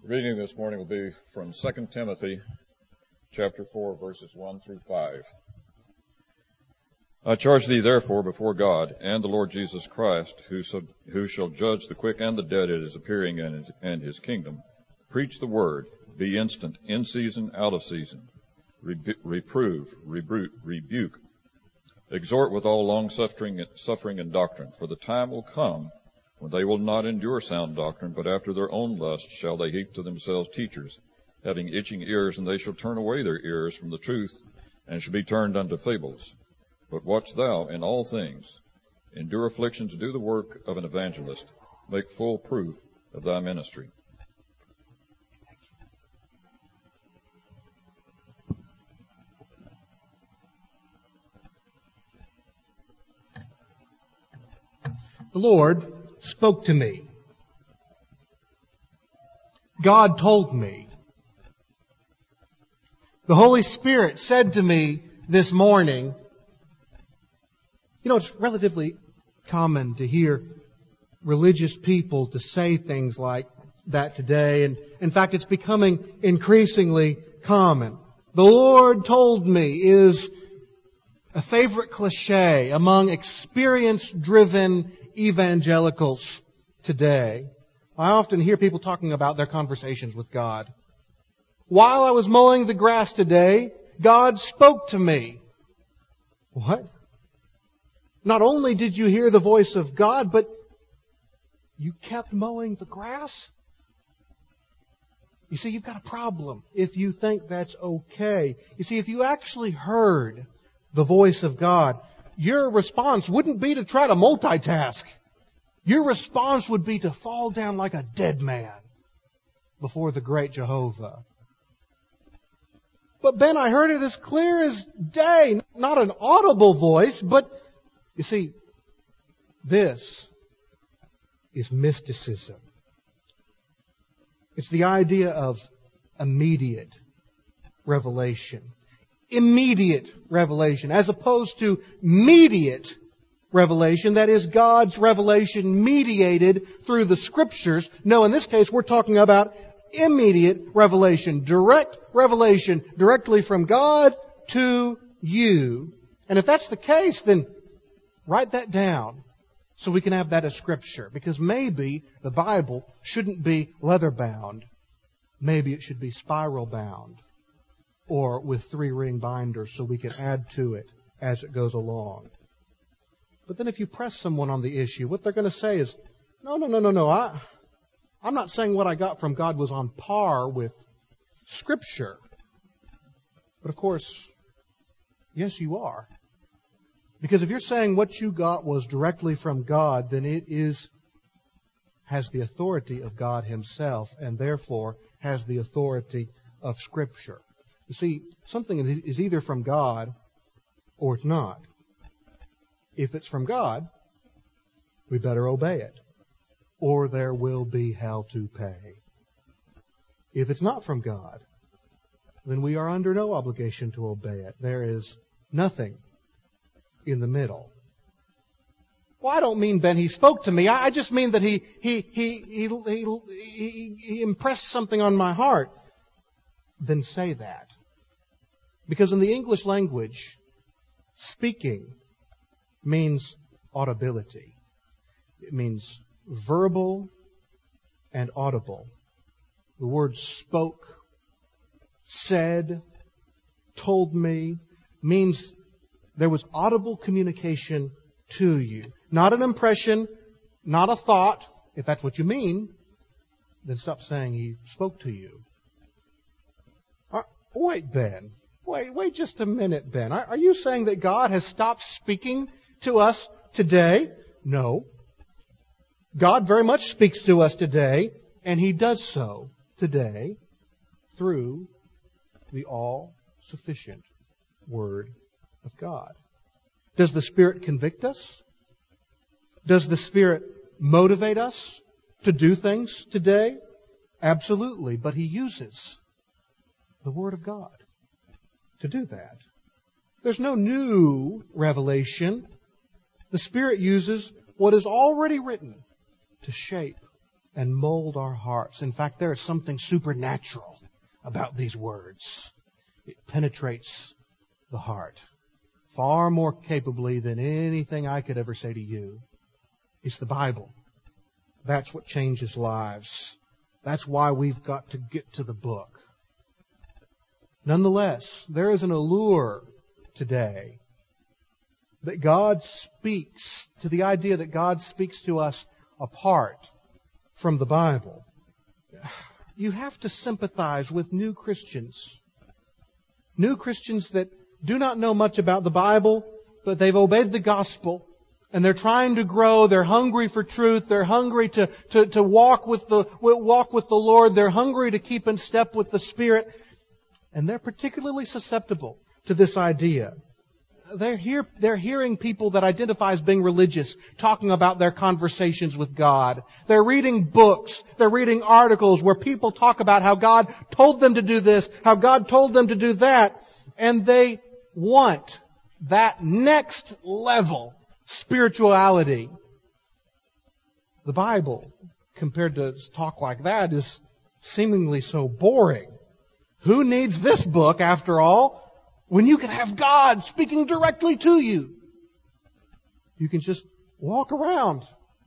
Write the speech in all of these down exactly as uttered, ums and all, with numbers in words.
The reading this morning will be from Second Timothy chapter four, verses one through five. I charge thee therefore before God and the Lord Jesus Christ, who, so, who shall judge the quick and the dead at his appearing and, and his kingdom, preach the word, be instant, in season, out of season, Rebu- reprove, rebuke, rebuke, exhort with all long-suffering suffering and doctrine, for the time will come when they will not endure sound doctrine, but after their own lust shall they heap to themselves teachers, having itching ears, and they shall turn away their ears from the truth, and shall be turned unto fables. But watch thou in all things, endure afflictions, do the work of an evangelist, make full proof of thy ministry. The Lord spoke to me. God told me. The Holy Spirit said to me this morning. You know, it's relatively common to hear religious people to say things like that today. And in fact, it's becoming increasingly common. The Lord told me is a favorite cliche among experience-driven evangelicals today. I often hear people talking about their conversations with God. While I was mowing the grass today, God spoke to me. What? Not only did you hear the voice of God, but you kept mowing the grass? You see, you've got a problem if you think that's okay. You see, if you actually heard the voice of God, your response wouldn't be to try to multitask. Your response would be to fall down like a dead man before the great Jehovah. But Ben, I heard it as clear as day. Not an audible voice, but you see, this is mysticism. It's the idea of immediate revelation. Immediate revelation, as opposed to mediate revelation, that is God's revelation mediated through the Scriptures. No, in this case, we're talking about immediate revelation, direct revelation directly from God to you. And if that's the case, then write that down so we can have that as Scripture. Because maybe the Bible shouldn't be leather-bound. Maybe it should be spiral-bound, or with three-ring binders so we can add to it as it goes along. But then if you press someone on the issue, what they're going to say is, no, no, no, no, no, I, I'm not saying what I got from God was on par with Scripture. But of course, yes, you are. Because if you're saying what you got was directly from God, then it is has the authority of God Himself, and therefore has the authority of Scripture. You see, something is either from God or it's not. If it's from God, we better obey it, or there will be hell to pay. If it's not from God, then we are under no obligation to obey it. There is nothing in the middle. Well, I don't mean, Ben, He spoke to me. I just mean that He He He He He, he, he impressed something on my heart. Then say that. Because in the English language, speaking means audibility. It means verbal and audible. The word spoke, said, told me, means there was audible communication to you. Not an impression, not a thought. If that's what you mean, then stop saying He spoke to you. Uh, wait, Ben. Wait, wait just a minute, Ben. Are, are you saying that God has stopped speaking to us today? No. God very much speaks to us today, and He does so today through the all-sufficient Word of God. Does the Spirit convict us? Does the Spirit motivate us to do things today? Absolutely, but He uses the Word of God to do that. There's no new revelation. The Spirit uses what is already written to shape and mold our hearts. In fact, there is something supernatural about these words. It penetrates the heart far more capably than anything I could ever say to you. It's the Bible. That's what changes lives. That's why we've got to get to the book. Nonetheless, there is an allure today that God speaks, to the idea that God speaks to us apart from the Bible. You have to sympathize with new Christians. New Christians that do not know much about the Bible, but they've obeyed the gospel. And they're trying to grow. They're hungry for truth. They're hungry to, to, to walk with the, walk with the Lord. They're hungry to keep in step with the Spirit. And they're particularly susceptible to this idea. They're hear, they're hearing people that identify as being religious talking about their conversations with God. They're reading books. They're reading articles where people talk about how God told them to do this, how God told them to do that. And they want that next level spirituality. The Bible, compared to talk like that, is seemingly so boring. Who needs this book, after all, when you can have God speaking directly to you? You can just walk around,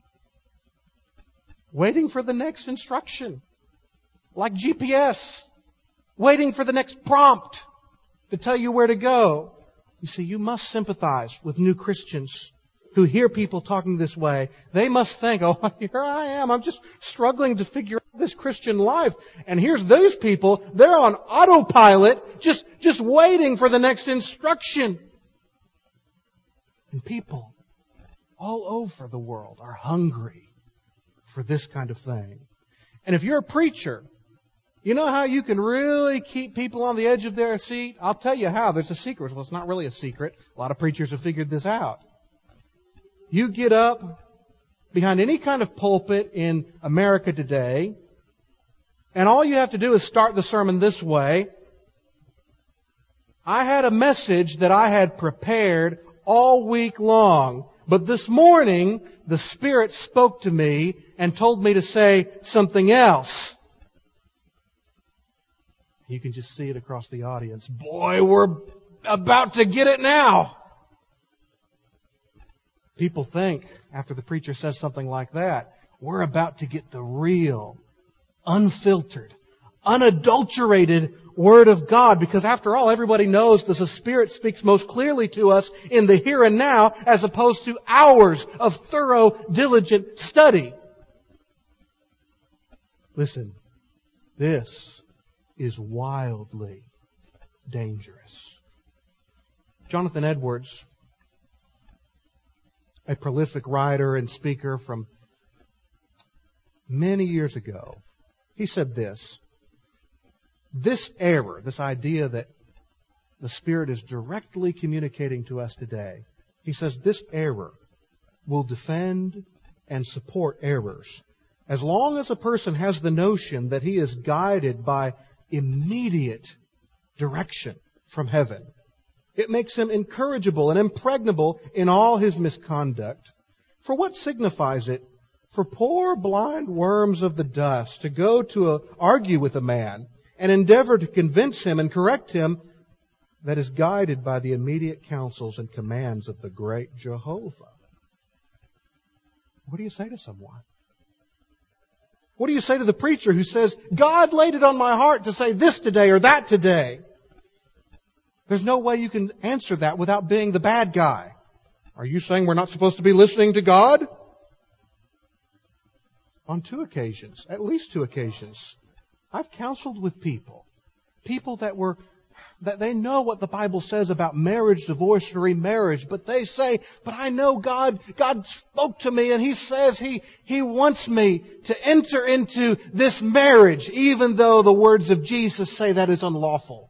waiting for the next instruction, like G P S, waiting for the next prompt to tell you where to go. You see, you must sympathize with new Christians who hear people talking this way. They must think, oh, here I am. I'm just struggling to figure out this Christian life. And here's those people. They're on autopilot, just, just waiting for the next instruction. And people all over the world are hungry for this kind of thing. And if you're a preacher, you know how you can really keep people on the edge of their seat? I'll tell you how. There's a secret. Well, it's not really a secret. A lot of preachers have figured this out. You get up behind any kind of pulpit in America today, and all you have to do is start the sermon this way. I had a message that I had prepared all week long, but this morning the Spirit spoke to me and told me to say something else. You can just see it across the audience. Boy, we're about to get it now. People think, after the preacher says something like that, we're about to get the real, unfiltered, unadulterated Word of God. Because after all, everybody knows that the Spirit speaks most clearly to us in the here and now, as opposed to hours of thorough, diligent study. Listen, this is wildly dangerous. Jonathan Edwards, a prolific writer and speaker from many years ago, he said this: this error, this idea that the Spirit is directly communicating to us today, he says this error will defend and support errors as long as a person has the notion that he is guided by immediate direction from heaven. It makes him incorrigible and impregnable in all his misconduct. For what signifies it for poor blind worms of the dust to go to a, argue with a man and endeavor to convince him and correct him that is guided by the immediate counsels and commands of the great Jehovah? What do you say to someone? What do you say to the preacher who says, God laid it on my heart to say this today or that today? There's no way you can answer that without being the bad guy. Are you saying we're not supposed to be listening to God? On two occasions, at least two occasions, I've counseled with people, people that were, that they know what the Bible says about marriage, divorce, and remarriage, but they say, but I know God, God spoke to me and He says He, He wants me to enter into this marriage, even though the words of Jesus say that is unlawful.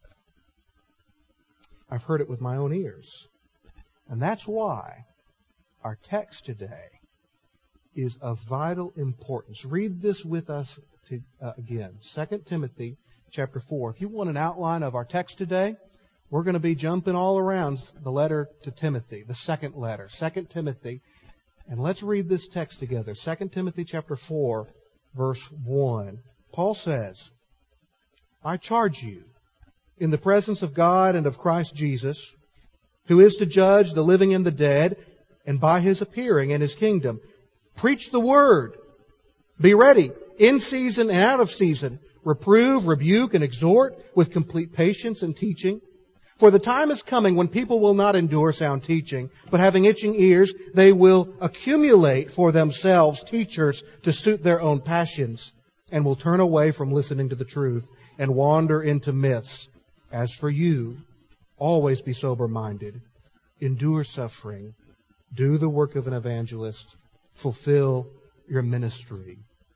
I've heard it with my own ears. And that's why our text today is of vital importance. Read this with us to, uh, again. Second Timothy chapter four. If you want an outline of our text today, we're going to be jumping all around the letter to Timothy, the second letter, Second Timothy. And let's read this text together. Second Timothy chapter four, verse one. Paul says, I charge you, in the presence of God and of Christ Jesus, who is to judge the living and the dead, and by His appearing in His kingdom, preach the word. Be ready, in season and out of season. Reprove, rebuke, and exhort with complete patience and teaching. For the time is coming when people will not endure sound teaching, but having itching ears, they will accumulate for themselves teachers to suit their own passions, and will turn away from listening to the truth and wander into myths. As for you, always be sober-minded, endure suffering, do the work of an evangelist, fulfill your ministry.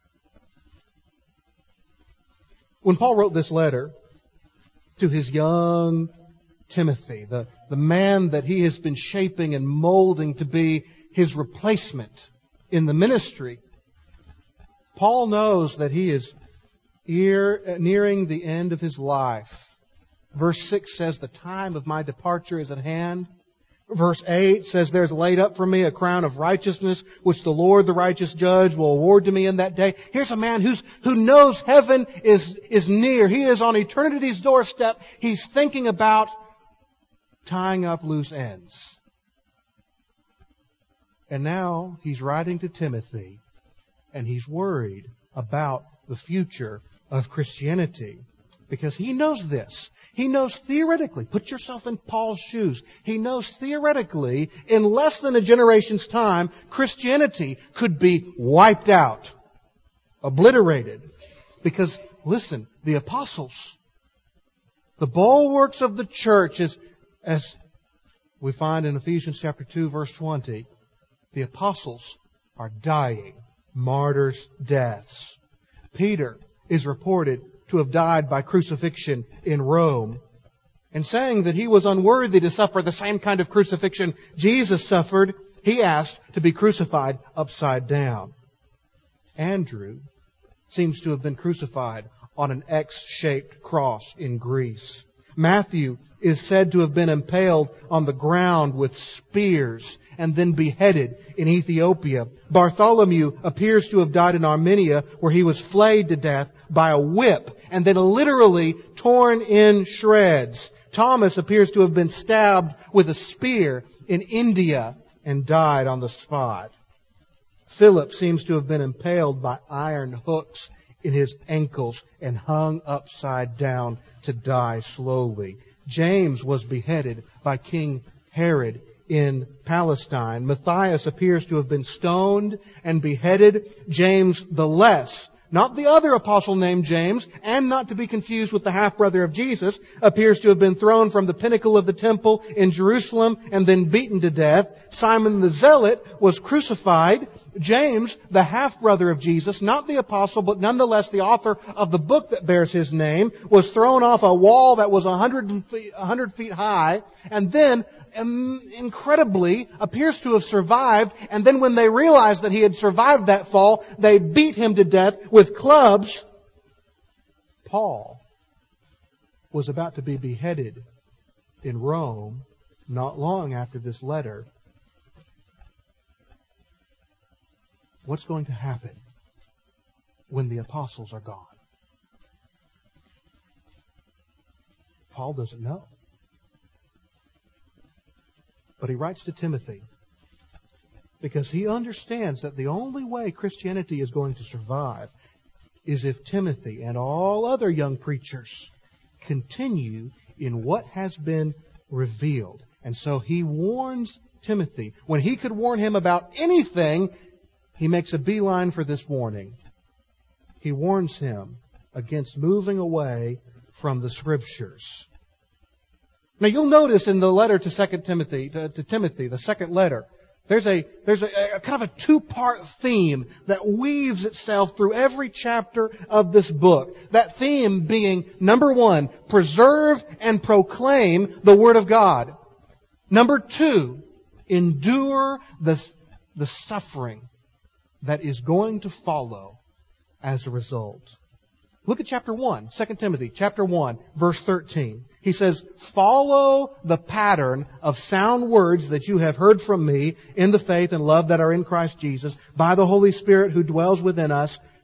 When Paul wrote this letter to his young Timothy, the, the man that he has been shaping and molding to be his replacement in the ministry, Paul knows that he is ear, nearing the end of his life. Verse six says, the time of my departure is at hand. Verse eight says, there's laid up for me a crown of righteousness, which the Lord, the righteous judge, will award to me in that day. Here's a man who's, who knows heaven is, is near. He is on eternity's doorstep. He's thinking about tying up loose ends. And now he's writing to Timothy, and he's worried about the future of Christianity. Because he knows this. He knows theoretically, put yourself in Paul's shoes. He knows theoretically, in less than a generation's time, Christianity could be wiped out, obliterated. Because, listen, the apostles, the bulwarks of the church, as, as we find in Ephesians chapter two, verse twenty, the apostles are dying martyrs' deaths. Peter is reported to have died by crucifixion in Rome, and saying that he was unworthy to suffer the same kind of crucifixion Jesus suffered, he asked to be crucified upside down. Andrew seems to have been crucified on an X-shaped cross in Greece. Matthew is said to have been impaled on the ground with spears and then beheaded in Ethiopia. Bartholomew appears to have died in Armenia, where he was flayed to death by a whip and then literally torn in shreds. Thomas appears to have been stabbed with a spear in India and died on the spot. Philip seems to have been impaled by iron hooks in his ankles and hung upside down to die slowly. James was beheaded by King Herod in Palestine. Matthias appears to have been stoned and beheaded. James the Less, not the other apostle named James, and not to be confused with the half-brother of Jesus, appears to have been thrown from the pinnacle of the temple in Jerusalem and then beaten to death. Simon the Zealot was crucified. James, the half-brother of Jesus, not the apostle, but nonetheless the author of the book that bears his name, was thrown off a wall that was a hundred feet high, and then um, incredibly appears to have survived. And then when they realized that he had survived that fall, they beat him to death with clubs. Paul was about to be beheaded in Rome not long after this letter. What's going to happen when the apostles are gone? Paul doesn't know. But he writes to Timothy because he understands that the only way Christianity is going to survive is if Timothy and all other young preachers continue in what has been revealed. And so he warns Timothy. When he could warn him about anything, he makes a beeline for this warning. He warns him against moving away from the Scriptures. Now you'll notice in the letter to Second Timothy, to, to Timothy, the second letter, there's a there's a, a kind of a two-part theme that weaves itself through every chapter of this book. That theme being, number one, preserve and proclaim the Word of God. Number two, endure the, the suffering that is going to follow as a result. Look at chapter one, Second Timothy, chapter one, verse thirteen. He says, follow the pattern of sound words that you have heard from me in the faith and love that are in Christ Jesus, by the Holy Spirit who dwells within us.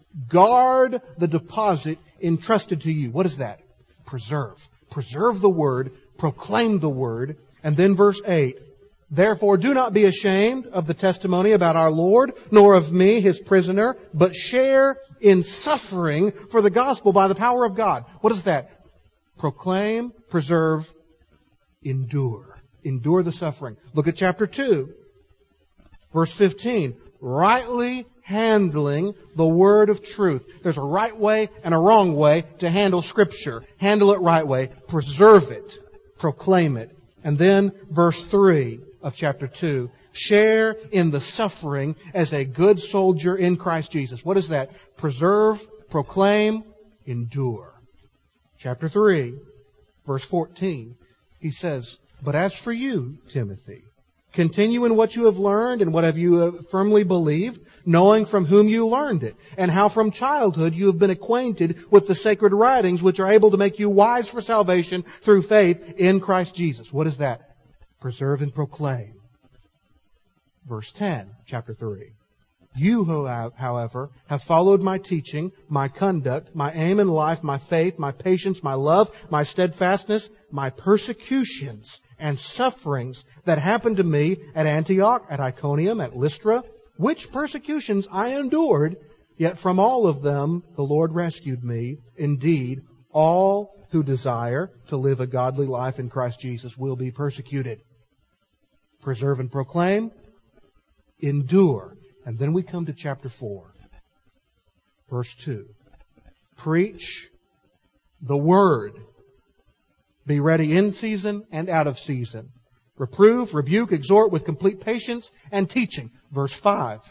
Guard the deposit entrusted to you. What is that? Preserve. Preserve the Word. Proclaim the Word. And then verse eight. Therefore do not be ashamed of the testimony about our Lord, nor of me, His prisoner, but share in suffering for the gospel by the power of God. What is that? Proclaim, preserve, endure. Endure the suffering. Look at chapter two. Verse fifteen. Rightly handling the word of truth. There's a right way and a wrong way to handle Scripture. Handle it right way. Preserve it. Proclaim it. And then verse three of chapter two. Share in the suffering as a good soldier in Christ Jesus. What is that? Preserve, proclaim, endure. Chapter three, verse fourteen. He says, but as for you, Timothy, continue in what you have learned and what have you uh, firmly believed, knowing from whom you learned it, and how from childhood you have been acquainted with the sacred writings which are able to make you wise for salvation through faith in Christ Jesus. What is that? Preserve and proclaim. Verse ten, chapter three. You, who have, however, have followed my teaching, my conduct, my aim in life, my faith, my patience, my love, my steadfastness, my persecutions and sufferings that happened to me at Antioch, at Iconium, at Lystra, which persecutions I endured, yet from all of them the Lord rescued me. Indeed, all who desire to live a godly life in Christ Jesus will be persecuted. Preserve and proclaim, endure. And then we come to chapter four, verse two. Preach the word. Be ready in season and out of season. Reprove, rebuke, exhort with complete patience and teaching. Verse five.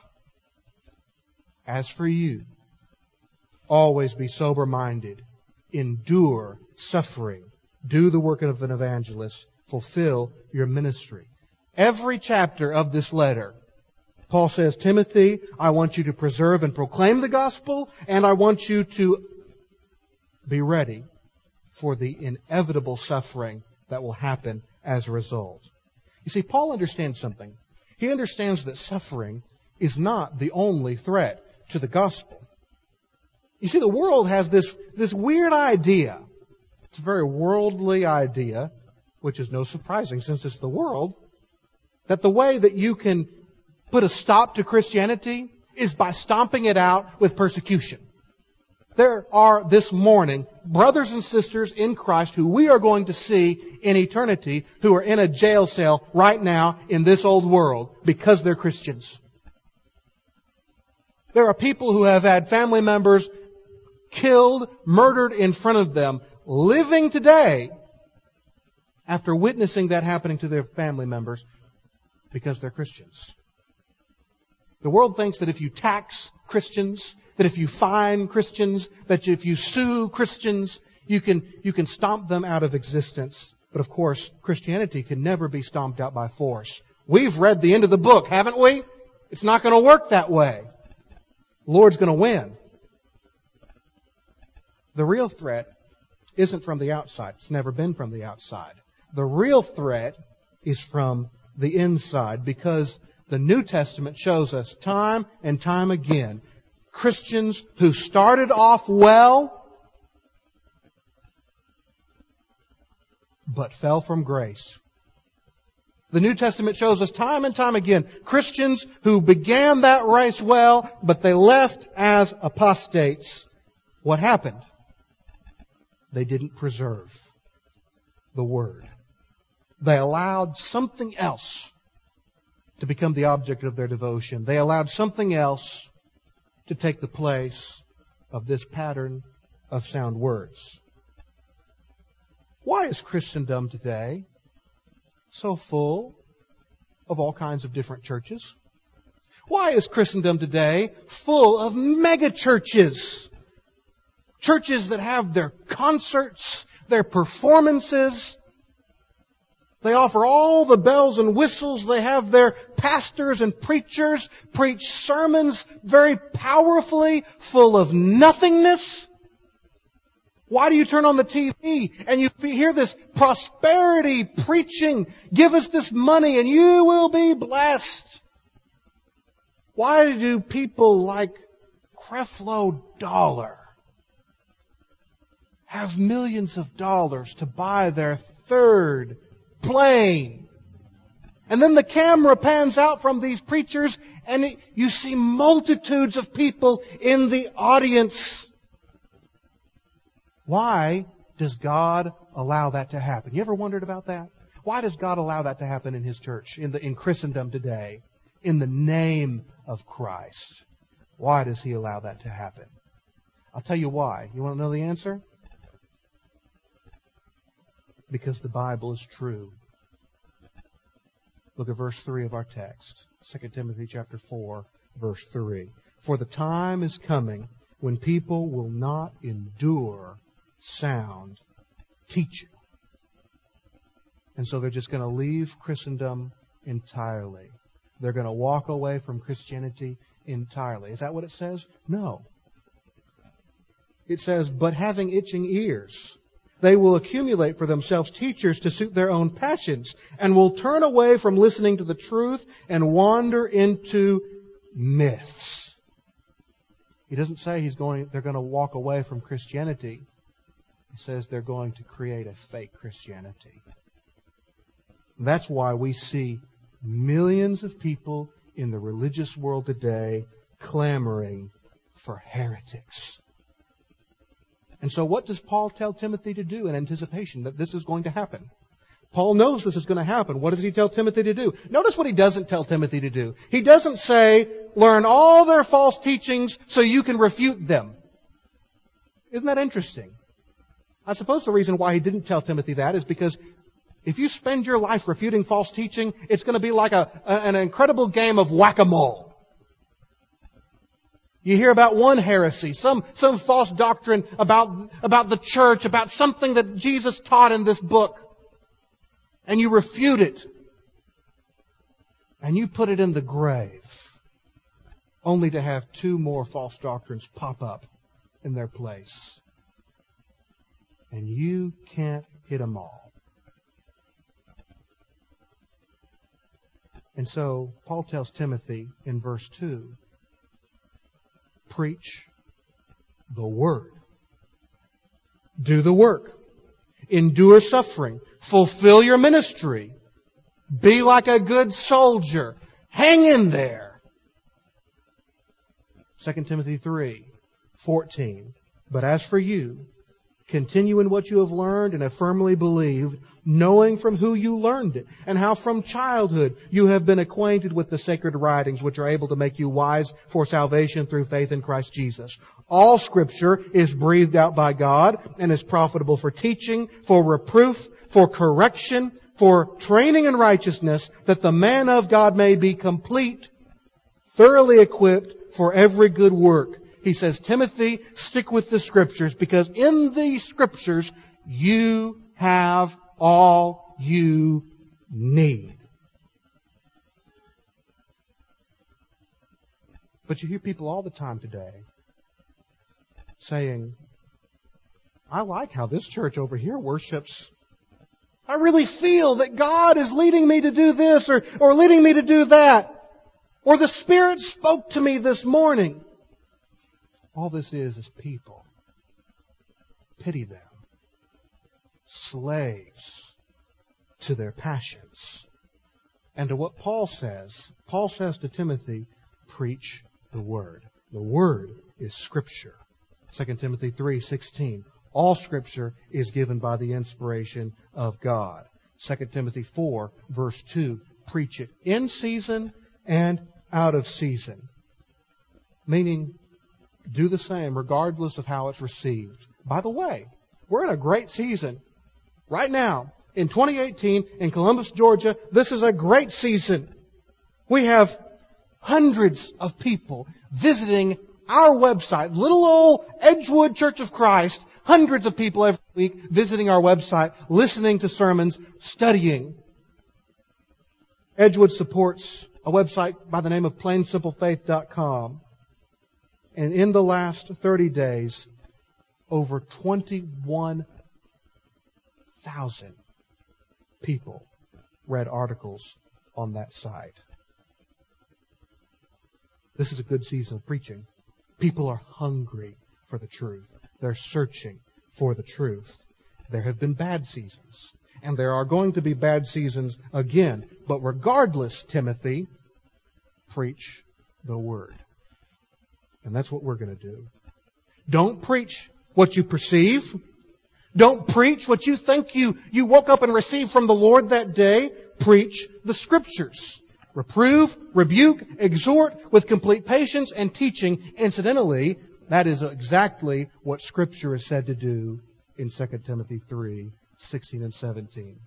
As for you, always be sober-minded. Endure suffering. Do the work of an evangelist. Fulfill your ministry. Every chapter of this letter, Paul says, Timothy, I want you to preserve and proclaim the gospel, and I want you to be ready for the inevitable suffering that will happen as a result. You see, Paul understands something. He understands that suffering is not the only threat to the gospel. You see, the world has this, this weird idea. It's a very worldly idea, which is no surprising since it's the world, that the way that you can put a stop to Christianity is by stomping it out with persecution. There are this morning brothers and sisters in Christ who we are going to see in eternity who are in a jail cell right now in this old world because they're Christians. There are people who have had family members killed, murdered in front of them, living today after witnessing that happening to their family members because they're Christians. The world thinks that if you tax Christians, that if you fine Christians, that if you sue Christians, you can, you can stomp them out of existence. But of course, Christianity can never be stomped out by force. We've read the end of the book, haven't we? It's not going to work that way. The Lord's going to win. The real threat isn't from the outside. It's never been from the outside. The real threat is from the inside, because the New Testament shows us time and time again Christians who started off well but fell from grace. The New Testament shows us time and time again Christians who began that race well but they left as apostates. What happened? They didn't preserve the Word. They allowed something else to become the object of their devotion. They allowed something else to take the place of this pattern of sound words. Why is Christendom today so full of all kinds of different churches? Why is Christendom today full of mega churches? Churches that have their concerts, their performances. They offer all the bells and whistles. They have their pastors and preachers preach sermons very powerfully, full of nothingness. Why do you turn on the T V and you hear this prosperity preaching? Give us this money and you will be blessed. Why do people like Creflo Dollar have millions of dollars to buy their third plane. And then the camera pans out from these preachers and it, you see multitudes of people in the audience. Why does God allow that to happen? You ever wondered about that? Why does God allow that to happen in His church, in the in Christendom today, in the name of Christ? Why does He allow that to happen? I'll tell you why. You want to know the answer? Because the Bible is true. Look at verse three of our text. Second Timothy chapter four, verse three. For the time is coming when people will not endure sound teaching. And so they're just going to leave Christendom entirely. They're going to walk away from Christianity entirely. Is that what it says? No. It says, but having itching ears, they will accumulate for themselves teachers to suit their own passions, and will turn away from listening to the truth and wander into myths. He doesn't say he's going, they're going to walk away from Christianity. He says they're going to create a fake Christianity. That's why we see millions of people in the religious world today clamoring for heretics. And so what does Paul tell Timothy to do in anticipation that this is going to happen? Paul knows this is going to happen. What does he tell Timothy to do? Notice what he doesn't tell Timothy to do. He doesn't say, learn all their false teachings so you can refute them. Isn't that interesting? I suppose the reason why he didn't tell Timothy that is because if you spend your life refuting false teaching, it's going to be like a, a, an incredible game of whack-a-mole. You hear about one heresy, some, some false doctrine about, about the church, about something that Jesus taught in this book. And you refute it. And you put it in the grave. Only to have two more false doctrines pop up in their place. And you can't hit them all. And so, Paul tells Timothy in verse two, preach the Word. Do the work. Endure suffering. Fulfill your ministry. Be like a good soldier. Hang in there. Second Timothy three, fourteen. But as for you, continue in what you have learned and have firmly believed, knowing from who you learned it, and how from childhood you have been acquainted with the sacred writings, which are able to make you wise for salvation through faith in Christ Jesus. All Scripture is breathed out by God and is profitable for teaching, for reproof, for correction, for training in righteousness, that the man of God may be complete, thoroughly equipped for every good work. He says, Timothy, stick with the Scriptures, because in these Scriptures you have all you need. But you hear people all the time today saying, I like how this church over here worships. I really feel that God is leading me to do this or, or leading me to do that. Or the Spirit spoke to me this morning. All this is is people. Pity them. Slaves to their passions. And to what Paul says, Paul says to Timothy, preach the Word. The Word is Scripture. Second Timothy three sixteen. All Scripture is given by the inspiration of God. Second Timothy four, verse two. Preach it in season and out of season. Meaning, do the same regardless of how it's received. By the way, we're in a great season. Right now, in twenty eighteen, in Columbus, Georgia, this is a great season. We have hundreds of people visiting our website, little old Edgewood Church of Christ. Hundreds of people every week visiting our website, listening to sermons, studying. Edgewood supports a website by the name of plain simple faith dot com. And in the last thirty days, over twenty-one thousand people read articles on that site. This is a good season of preaching. People are hungry for the truth. They're searching for the truth. There have been bad seasons, and there are going to be bad seasons again. But regardless, Timothy, preach the Word. And that's what we're going to do. Don't preach what you perceive. Don't preach what you think you, you woke up and received from the Lord that day. Preach the Scriptures. Reprove, rebuke, exhort with complete patience and teaching. Incidentally, that is exactly what Scripture is said to do in Second Timothy three, sixteen and seventeen.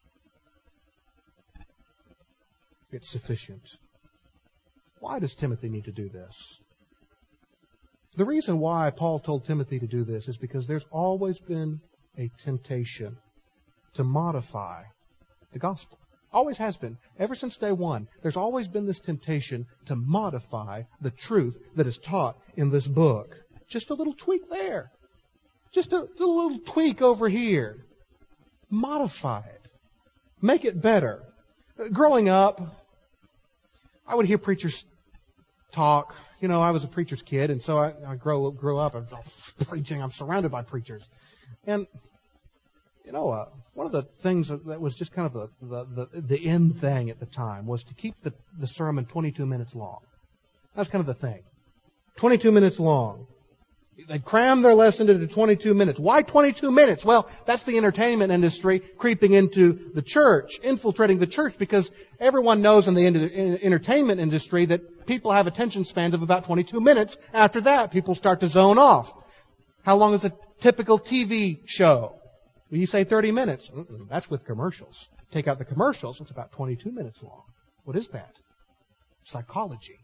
It's sufficient. Why does Timothy need to do this? The reason why Paul told Timothy to do this is because there's always been a temptation to modify the gospel. Always has been. Ever since day one, there's always been this temptation to modify the truth that is taught in this book. Just a little tweak there. Just a, a little tweak over here. Modify it. Make it better. Growing up, I would hear preachers talk. You know, I was a preacher's kid, and so I, I grew, grew up. I was preaching. I'm surrounded by preachers. And, you know, uh, one of the things that was just kind of the, the, the, the in thing at the time was to keep the, the sermon twenty-two minutes long. That's kind of the thing. twenty-two minutes long. They cram their lesson into twenty-two minutes. Why twenty-two minutes? Well, that's the entertainment industry creeping into the church, infiltrating the church, because everyone knows in the entertainment industry that people have attention spans of about twenty-two minutes. After that, people start to zone off. How long is a typical T V show? Well, you say thirty minutes. Mm-mm, that's with commercials. Take out the commercials, it's about twenty-two minutes long. What is that? Psychology.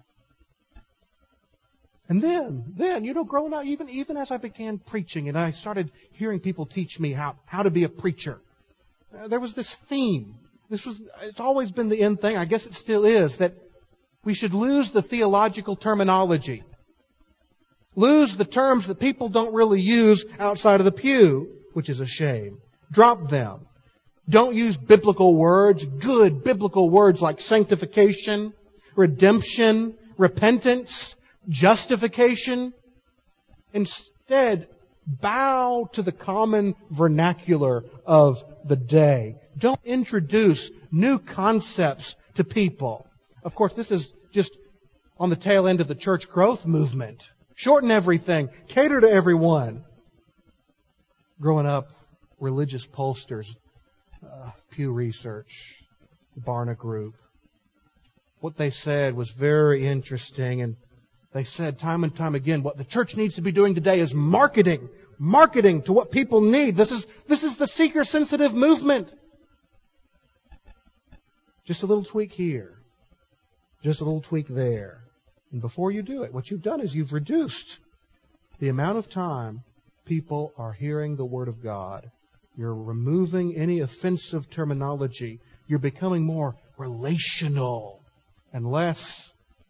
And then, then, you know, growing up, even, even as I began preaching and I started hearing people teach me how, how to be a preacher, uh, there was this theme. This was, it's always been the end thing. I guess it still is, that we should lose the theological terminology. Lose the terms that people don't really use outside of the pew, which is a shame. Drop them. Don't use biblical words, good biblical words like sanctification, redemption, repentance, justification. Instead, bow to the common vernacular of the day. Don't introduce new concepts to people. Of course, this is just on the tail end of the church growth movement. Shorten everything. Cater to everyone. Growing up, religious pollsters, uh, Pew Research, the Barna Group, what they said was very interesting, and they said time and time again, what the church needs to be doing today is marketing. Marketing to what people need. This is, this is the seeker-sensitive movement. Just a little tweak here. Just a little tweak there. And before you do it, what you've done is you've reduced the amount of time people are hearing the Word of God. You're removing any offensive terminology. You're becoming more relational and less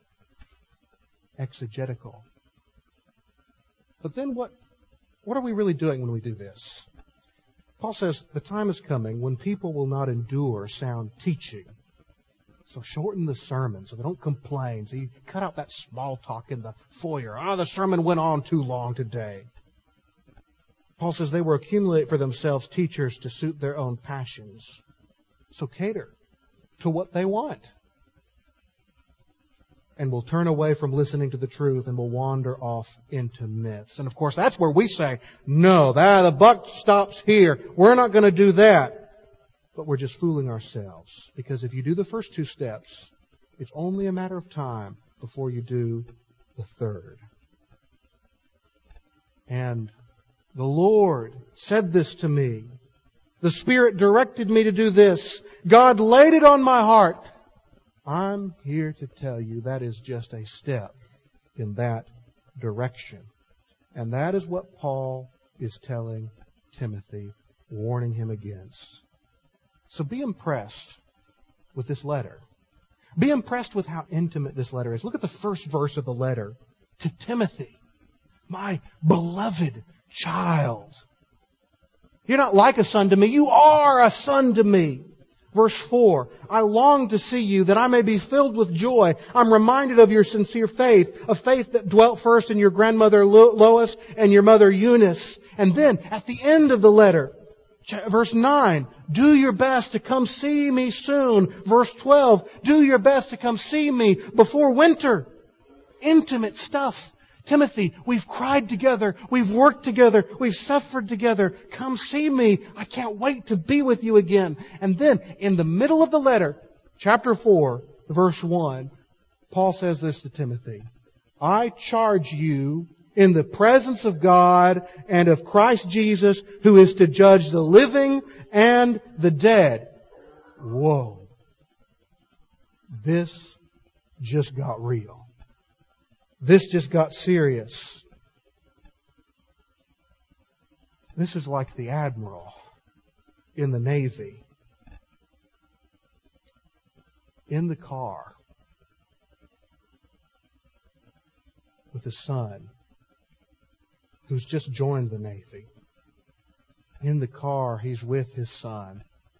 exegetical. But then what, what are we really doing when we do this? Paul says the time is coming when people will not endure sound teaching. So shorten the sermon so they don't complain. So you cut out that small talk in the foyer. Oh, the sermon went on too long today. Paul says they will accumulate for themselves teachers to suit their own passions. So cater to what they want. And will turn away from listening to the truth and will wander off into myths. And of course, that's where we say, no, that, the buck stops here. We're not going to do that. But we're just fooling ourselves. Because if you do the first two steps, it's only a matter of time before you do the third. And the Lord said this to me. The Spirit directed me to do this. God laid it on my heart. I'm here to tell you that is just a step in that direction. And that is what Paul is telling Timothy, warning him against. So be impressed with this letter. Be impressed with how intimate this letter is. Look at the first verse of the letter. To Timothy, my beloved child. You're not like a son to me. You are a son to me. Verse four, I long to see you that I may be filled with joy. I'm reminded of your sincere faith, a faith that dwelt first in your grandmother Lois and your mother Eunice. And then at the end of the letter, verse nine, do your best to come see me soon. Verse twelve, do your best to come see me before winter. Intimate stuff. Timothy, we've cried together. We've worked together. We've suffered together. Come see me. I can't wait to be with you again. And then in the middle of the letter, chapter four, verse one, Paul says this to Timothy. I charge you in the presence of God and of Christ Jesus, who is to judge the living and the dead. Whoa. This just got real. This just got serious. This is like the admiral in the Navy, in the car with his son, who's just joined the Navy. In the car, he's with his son.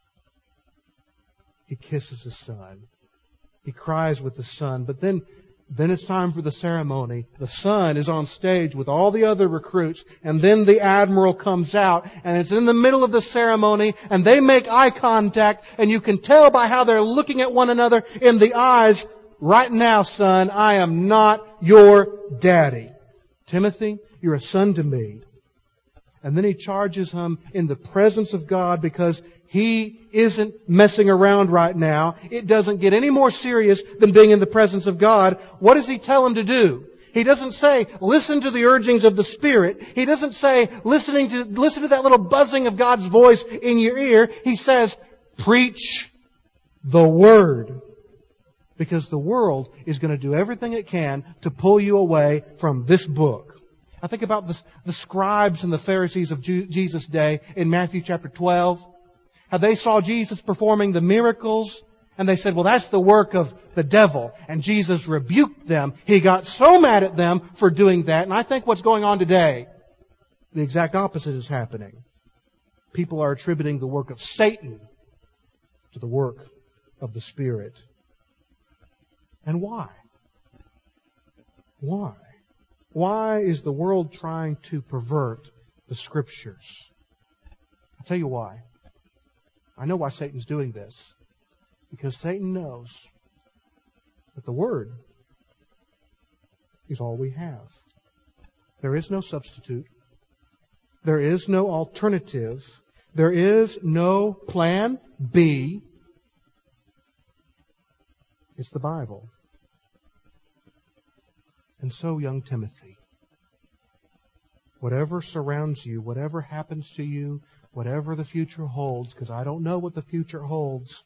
He kisses his son. He cries with the son. But then, then it's time for the ceremony. The son is on stage with all the other recruits. And then the admiral comes out. And it's in the middle of the ceremony. And they make eye contact. And you can tell by how they're looking at one another in the eyes, right now, son, I am not your daddy. Timothy, you're a son to me. And then he charges him in the presence of God because he isn't messing around right now. It doesn't get any more serious than being in the presence of God. What does he tell him to do? He doesn't say, listen to the urgings of the Spirit. He doesn't say, listening to, listen to that little buzzing of God's voice in your ear. He says, preach the Word. Because the world is going to do everything it can to pull you away from this book. I think about the, the scribes and the Pharisees of Jesus' day in Matthew chapter twelve. How they saw Jesus performing the miracles and they said, well, that's the work of the devil. And Jesus rebuked them. He got so mad at them for doing that. And I think what's going on today, the exact opposite is happening. People are attributing the work of Satan to the work of the Spirit. And why? Why? Why is the world trying to pervert the Scriptures? I'll tell you why. I know why Satan's doing this. Because Satan knows that the Word is all we have. There is no substitute. There is no alternative. There is no plan B. It's the Bible. And so, young Timothy, whatever surrounds you, whatever happens to you, whatever the future holds, because I don't know what the future holds,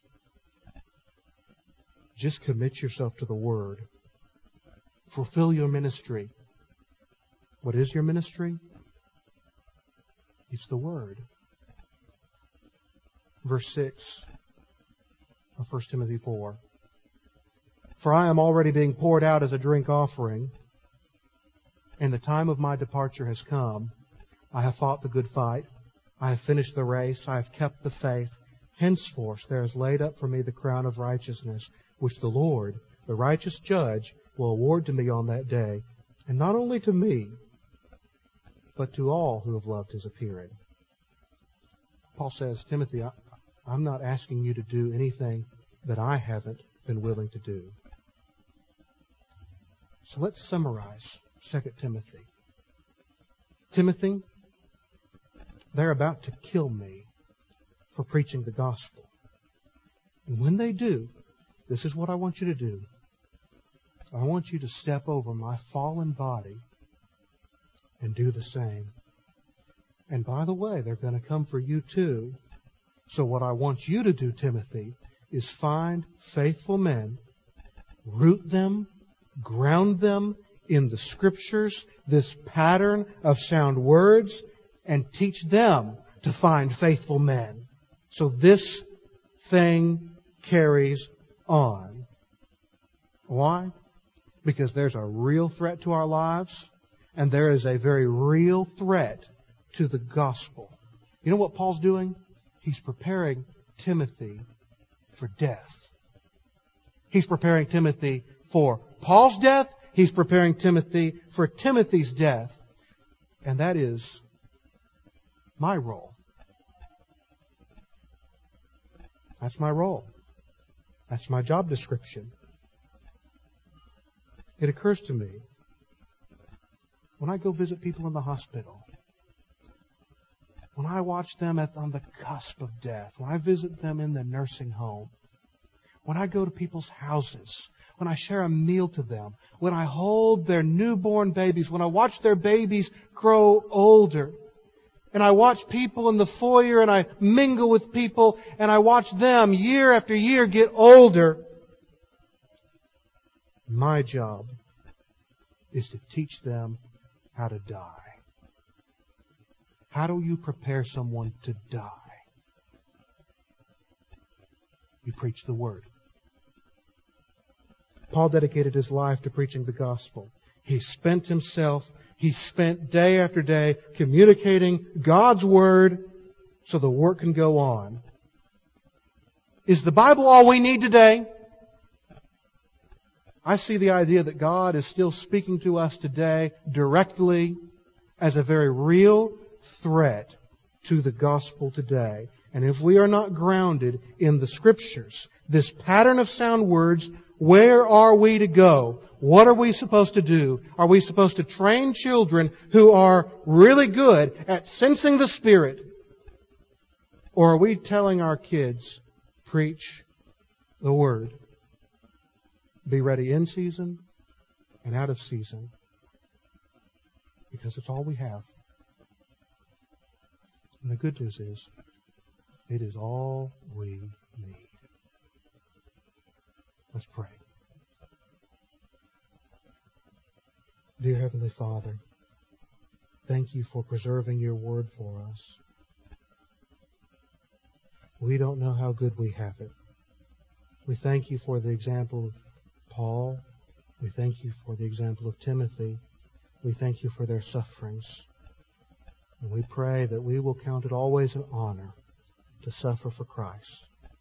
just commit yourself to the Word. Fulfill your ministry. What is your ministry? It's the Word. Verse six of First Timothy four. For I am already being poured out as a drink offering, and the time of my departure has come. I have fought the good fight. I have finished the race. I have kept the faith. Henceforth there is laid up for me the crown of righteousness, which the Lord, the righteous judge, will award to me on that day, and not only to me, but to all who have loved His appearing. Paul says, Timothy, I, I'm not asking you to do anything that I haven't been willing to do. So let's summarize Second Timothy. Timothy, they're about to kill me for preaching the gospel. And when they do, this is what I want you to do. I want you to step over my fallen body and do the same. And by the way, they're going to come for you too. So what I want you to do, Timothy, is find faithful men, root them, ground them in the Scriptures, this pattern of sound words, and teach them to find faithful men. So this thing carries on. Why? Because there's a real threat to our lives, and there is a very real threat to the gospel. You know what Paul's doing? He's preparing Timothy for death. He's preparing Timothy for Paul's death. He's preparing Timothy for Timothy's death. And that is my role. That's my role. That's my job description. It occurs to me when I go visit people in the hospital, when I watch them at, on the cusp of death, when I visit them in the nursing home, when I go to people's houses, when I share a meal to them, when I hold their newborn babies, when I watch their babies grow older, and I watch people in the foyer and I mingle with people and I watch them year after year get older, my job is to teach them how to die. How do you prepare someone to die? You preach the Word. Paul dedicated his life to preaching the gospel. He spent himself, he spent day after day communicating God's Word so the work can go on. Is the Bible all we need today? I see the idea that God is still speaking to us today directly as a very real threat to the gospel today. And if we are not grounded in the Scriptures, this pattern of sound words, where are we to go? What are we supposed to do? Are we supposed to train children who are really good at sensing the Spirit? Or are we telling our kids, preach the Word? Be ready in season and out of season. Because it's all we have. And the good news is, it is all we need. Let's pray. Dear Heavenly Father, thank you for preserving your Word for us. We don't know how good we have it. We thank you for the example of Paul. We thank you for the example of Timothy. We thank you for their sufferings. And we pray that we will count it always an honor to suffer for Christ.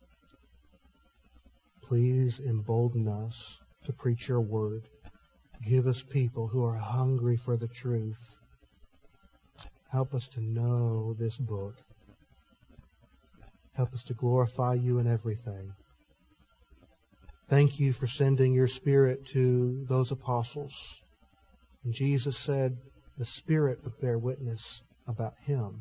Please embolden us to preach your word. Give us people who are hungry for the truth. Help us to know this book. Help us to glorify you in everything. Thank you for sending your Spirit to those apostles. And Jesus said the Spirit would bear witness about Him.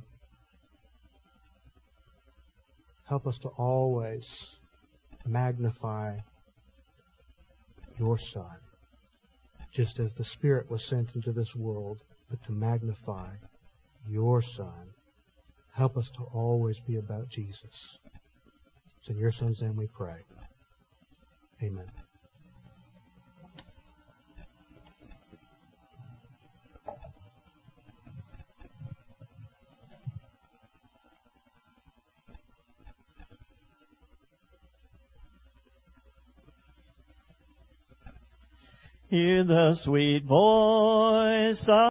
Help us to always magnify your Son, just as the Spirit was sent into this world, but to magnify your Son. Help us to always be about Jesus. It's in your Son's name we pray. Amen. Hear the sweet voice of